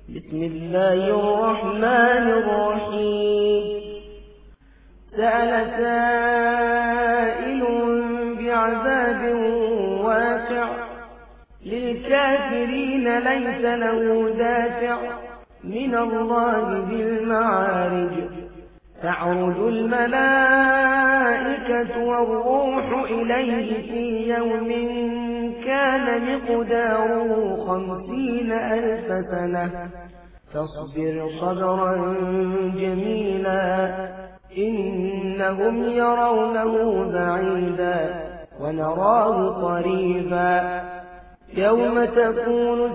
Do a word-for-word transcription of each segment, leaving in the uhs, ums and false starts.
بسم الله الرحمن الرحيم سأل سائل بعذاب واقع للكافرين ليس له دافع من الله ذي المعارج تعرج الملائكة والروح إليه في يوم كان مقداره خمسين ألف سنة فاصبر صبرا جميلا إنهم يرونه بعيدا ونراه قريبا يوم تكون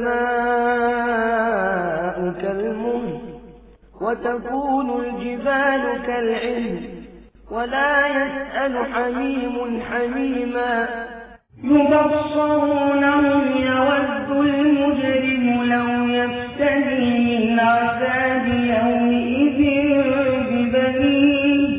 السماء كالمهل وتكون الجبال كالعهن ولا يسأل حميم حميما يبصرونهم يود المجرم لو يفتدي من عذاب يومئذ ببنيه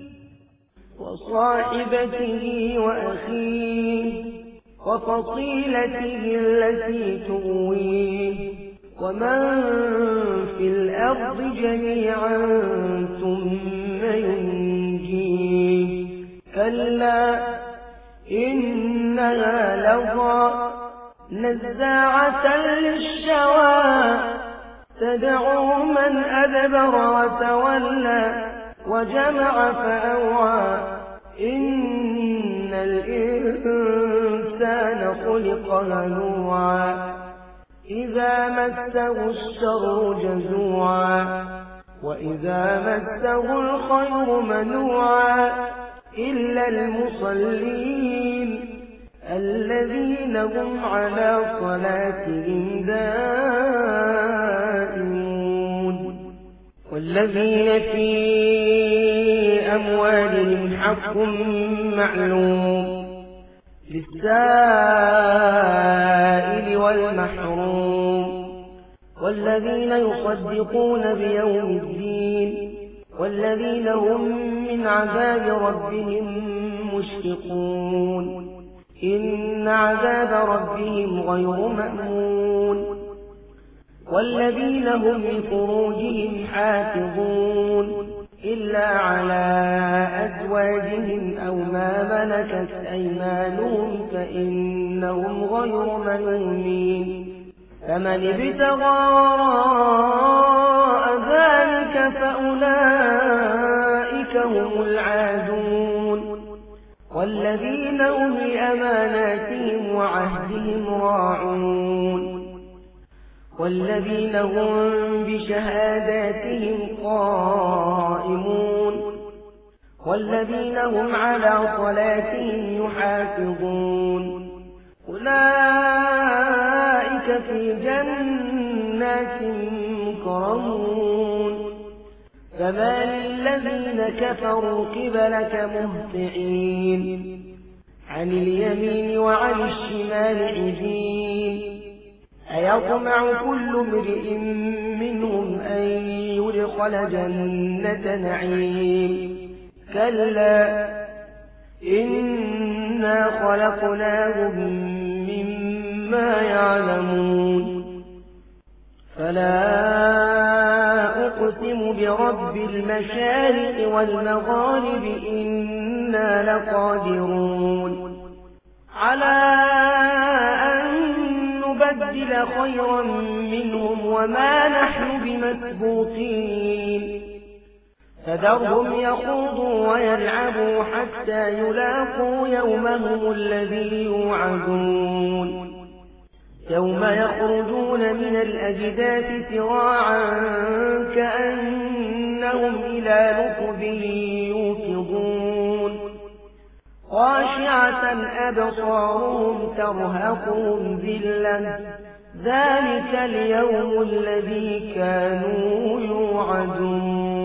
وصاحبته وأخيه وفصيلته التي تؤويه ومن في الأرض جميعا ثم ينجيه كلا إنها لظى نزاعة للشوى تدعو من أدبر وتولى وجمع فأوعى إن الإنسان خلق هلوعا إذا مسه الشر جزوعا وإذا مسه الخير منوعا إلا المصلين الذين هم على صلاتهم دائمون والذين في أموالهم حق معلوم للسائل والمحروم والذين يصدقون بيوم الدين والذين هم من عذاب ربهم مشفقون إن عذاب ربهم غير مأمون والذين هم لفروجهم حافظون إلا على أزواجهم أو ما ملكت أيمانهم فإنهم غير ملومين فمن ابتغى وراء ذلك فأولئك هم العادون والذين هم لأماناتهم وعهدهم راعون والذين هم بشهاداتهم قائمون والذين هم على صلاتهم يحافظون أولئك في جنات مكرمون فما للذين كفروا قبلك مهطعين عن اليمين وعن الشمال عزين أيطمع كل امرئ منهم أن يدخل جنة نعيم كلا إنا خلقناهم مما يعلمون فلا أقسم برب المشارق والمغارب إنا لقادرون على أن نبدل خيرا منهم وما نحن بمسبوقين فذرهم يخوضوا ويلعبوا حتى يلاقوا يومهم الذي يوعدون يوم يخرجون من الأجداث سراعا كأنهم إلى نصب يوفضون خاشعة أبصارهم ترهقهم ذلة ذلك اليوم الذي كانوا يوعدون